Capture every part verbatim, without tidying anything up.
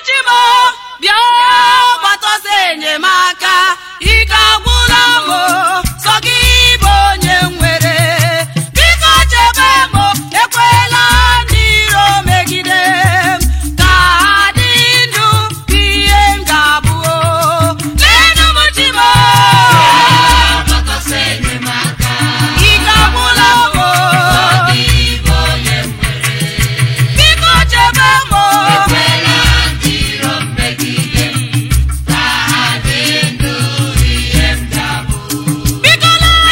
chimo bịa gbatọsọ enyemaka ike agwụla m sọ gị bụ onye nwere biko chebe m ekwela ndị iro megide m ka ha dị ndụ ihe m ga-abụ leenụ m chimo gbatọsọ enyemaka ike agwụla m biko onye nwere biko chebe m ekwela ndị iro megide m ka ha dị ndụ ihe m ga-abụ biko lee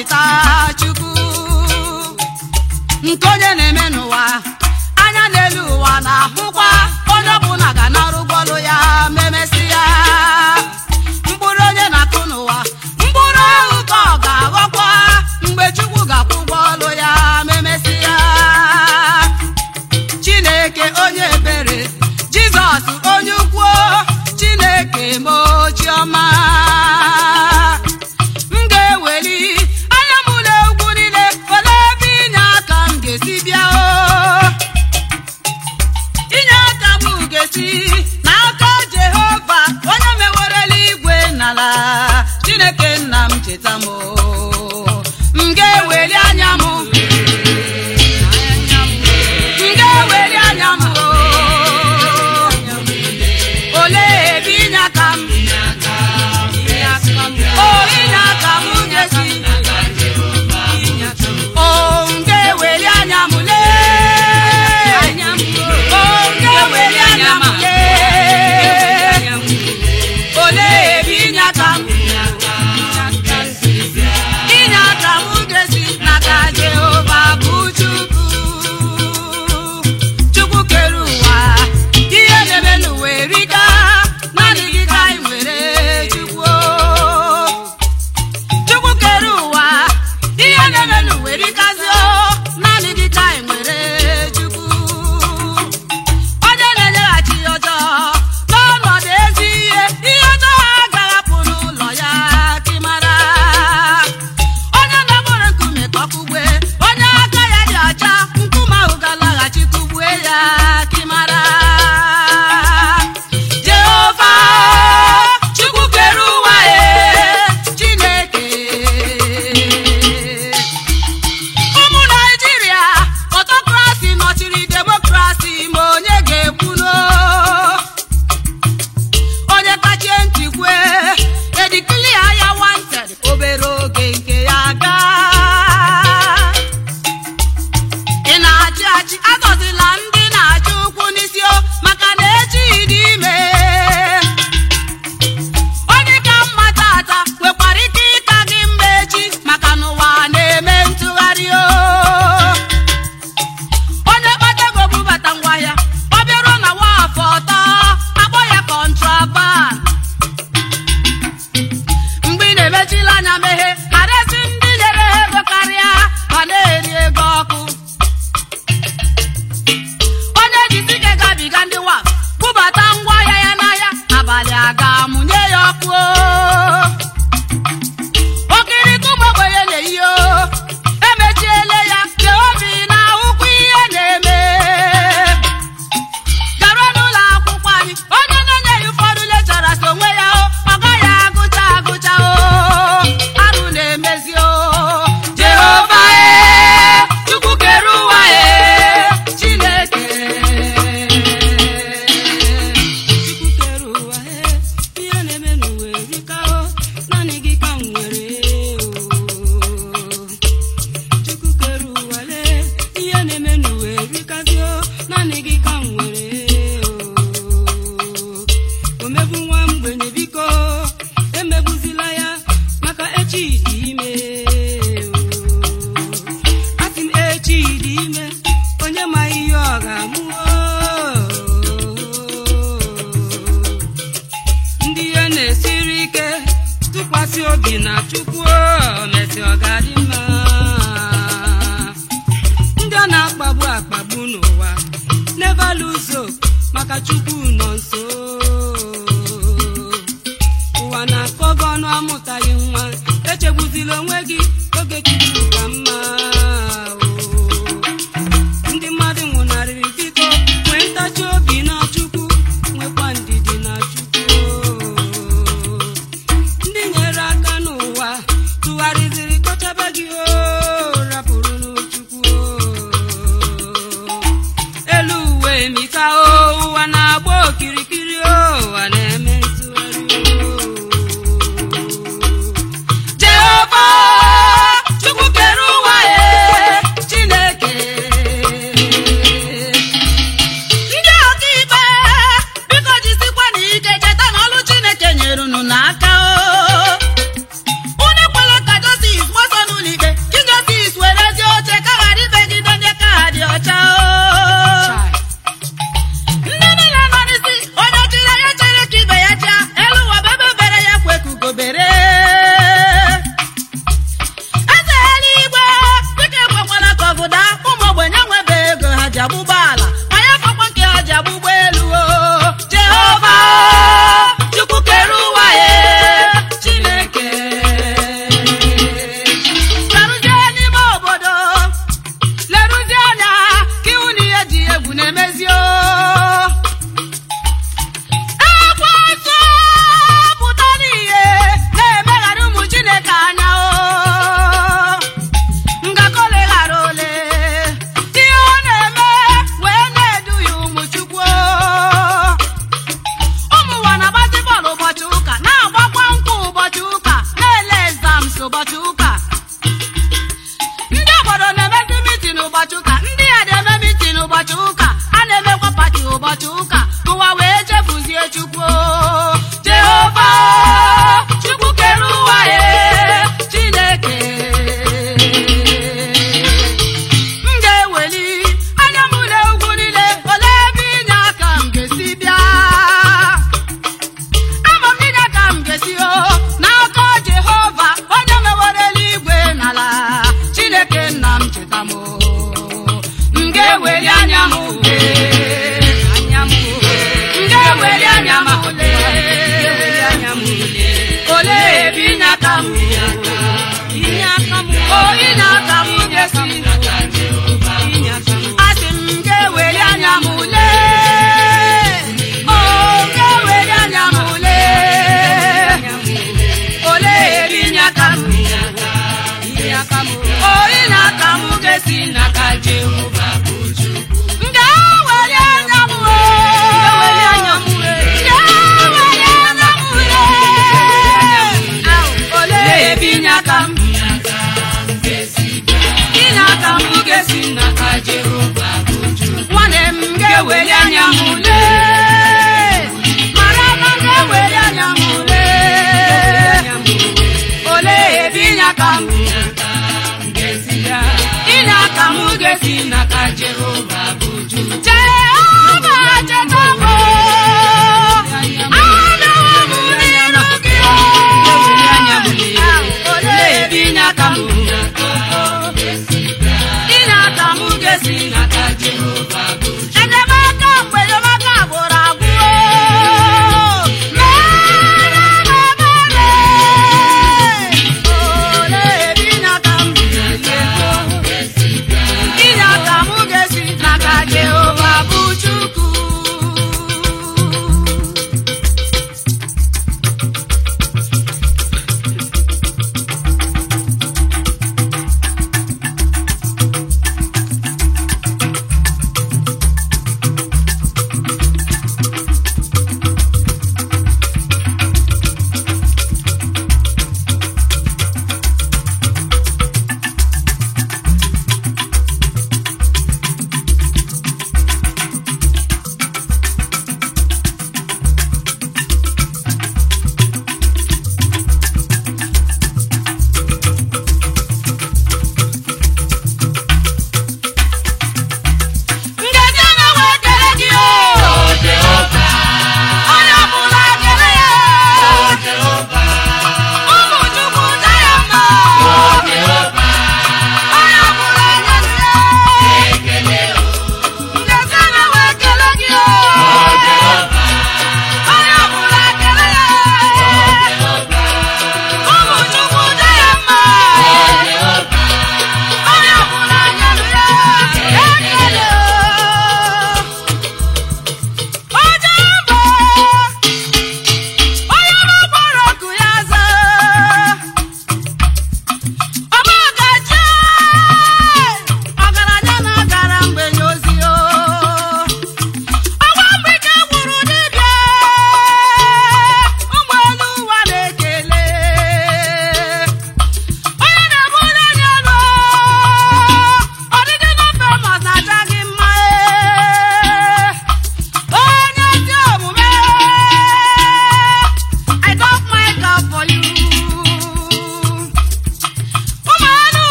cheta Chukwu nke onye na-eme n'ụwa anya n'elu ụwa na-ahụkwa onye ọbụla ga-anara ụgbọọlụ ya memesi ya mkpụrụ onye na-akụ n'ụwa mkpụrụ ahụ ka ọ ga-aghọkwa mgbe Chukwu ga-akwụ ụgbọọlụ ya memesi ya Chineke onye ebere Jizọs onye ukwu Chineke m ochiọma m ga-eweli anya m n'ugwu niile ole ebe inye aka m ga-esi bịa o inye aka m ga-esi n'aka Jehova onye mewerela igwe n'ala Chineke nna m cheta m m ga-eweli anya m m ga-eweli anya m ole ebe inye aka m o inye aka m ga-esi o m ga-eweli anya m lee o m ga-eweli anya m lee ole ebe inye aka m inye aka m ga-esi n'aka Jehova bụ Chukwu Chukwu kere ụwa ihe na-eme n'ụwa erika naanị gị ka anyị nwere Chukwu Chukwu kere ụwa ihe na-eme n'ụwa erikazi naanị gị ka anyị nwere Chukwu onye na-enyeghachi ọjọọ n'ọnọdụ ezi ihe ihe ọjọọ agaghị apụ n'ụlọ ya ka ị mara onye na-agbara nkume ka ọ kụgbue onye aka ya dị ọcha nkume ahụ ga-alaghachi kụgbue ya ka ị mara Jehova Chukwu kere ụwa e Chineke ụmụ Naịjirịa ọtọkrasị nọchiri demokrasi ma onye ga-ekwuno onye kachie ntị kwe ediklia ya wanted obere oge nke ya gaa ị na-achị achị agọzila ndị na-achị ụkwụ n'isi o maka na echighị dị ime onye ka mma tata nwekwara ike ịka gị mma echi maka n'ụwa na-eme ntụgharị o onye kpata ego bubata ngwaahịa ọ bịaruo na nwa afọ ọtọ akpọ ya kọntraband mgbe ị na-emechila anya meghe aresi ndị nyere ha ego karịa ma na-eri ego ọkụ onye jisi ike gabiga ndị waf bubata ngwaahịa ya n'ahịa abalị aga mụnye ya ọkụ o okirika ụmụ ogbenye na-eyi o emechiele ya Jehova na-ahụkwa ihe na-eme garuo n'ụlọ akwụkwọ anyị onye na-enye ya ụfọdụ lechara so onwe ya o ọ gaghị agụcha agụcha o arụ na-emezi o Jehova e Chukwu kere ụwa e Chineke Chukwu kere ụwa e ihe na-eme n'ụwa erika o naanị gị ka m nwere o Chukwu kere ụwa le ihe na-eme n'ụwa erikazi o naanị gị ka m nwere o omegbu nwa mgbenye biko emegbuzila ya maka echi dị ime o asị m echi dị ime onye ma ihe ọ ga-amụ o ndị ihe na-esiri ike tụkwasị obi na Chukwu o mesi ọ ga-adị mma ndị a na-akpagbu akpagbu n'ụwa never lose hope maka Chukwu nọ nso ụwa na-akọ gị ọnụ amụtaghị nwa echegbuzila onwe gị oge Chukwu ka mma o ndị mmadụ nwụnarịrị biko nwee ntachi obi na Chukwu nwekwa ndidi na Chukwu ndị nyere aka n'ụwa tụgharịziri kpochaba gị o rapụrụ n'Chukwu elu uwe mika o ụwa na-agba okirikiri o ụwa na-eme ntụgharị o Jehova Chukwu kere agbụgba ala anya fakwa nke ha ji agbụgba elu o Jehova Chukwu kere ụwa ya Chineke lerụzie n'ime obodo lerụzie anya ka ihu na ihe dị egwu na-emezi o ekwensu pụta n'ihe na-emeghara ụmụ Chineke anya o ngakọle ghara ole ihe ọ na-eme wee na-edu ya ụmụ Chukwu ụmụ nwa na-agbazi bọọlụ ụbọchị ụka na-agbakwa nkwụ ụbọchị ụka na-ele exams ụbọchị ụka ndị obodo na-emezi mitin ụbọchị ụka ndị ya na-eme mitin ụbọchị ụka a na-emekwa pati ụbọchị ụka ụwa wee chefuzie Chukwu Jehova Chukwu kere ụwa ya Chineke m ga-eweli anya m n'ugwu niile ole ebe inye aka m ga-esi bịa ama m inye aka m ga-esi o n'aka Jehova onye mewere eluigwe n'ala Chineke nna m cheta m m ga-eweli anya m ule anya m m ga-eweli anya m ule ole ebe inye aka m inye aka m o inye aka m ga-esi asị m ga-eweli anya m ule o ga-eweli anya m ule ole ebe inye aka m o inye aka m ga-esi n'aka Jehova bụ Chukwu m ga-eweli anya m o ga-eweli anya m ule ga-eweli anya m ule ole ebe inye aka m inye aka m ga-esi n'aka Jehova bụ Chukwu nwanne m ga-eweli anya m ule mara na m ga-eweli anya m ule ole ebe inye aka m inye aka m ga-esi n'aka Jehova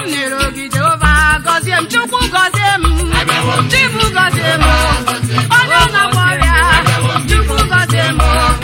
nere gị Jehova gọzie m Chukwu gọzie m Chukwu gọzie m onye na-agwọ ọrịa Chukwu gọzie m